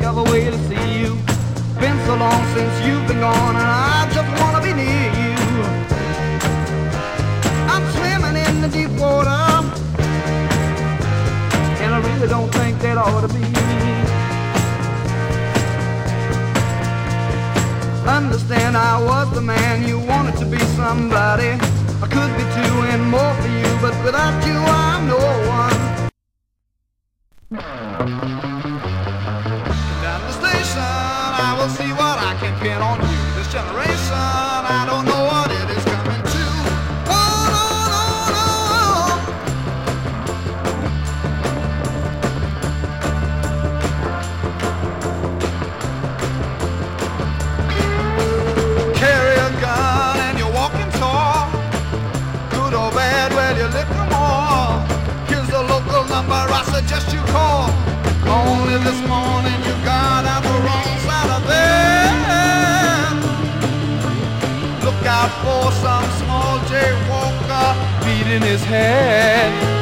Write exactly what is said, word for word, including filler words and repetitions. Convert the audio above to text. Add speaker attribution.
Speaker 1: never wait to see you. Been so long since you've been gone, and I just wanna be near you. I'm swimming in the deep water, and I really don't think that ought to be. Understand I was the man you wanted to be somebody. I could be two and more for you, but without you I'm no one. Down the station I will see what I can pin on you. This generation I don't know what it is coming to. Oh no, no, no. Carry a gun and you're walking tall. Good or bad, well you lick them all. Here's the local number I suggest you call. Only this morning you got out the wrong side of bed. Look out for some small jaywalker beating his head.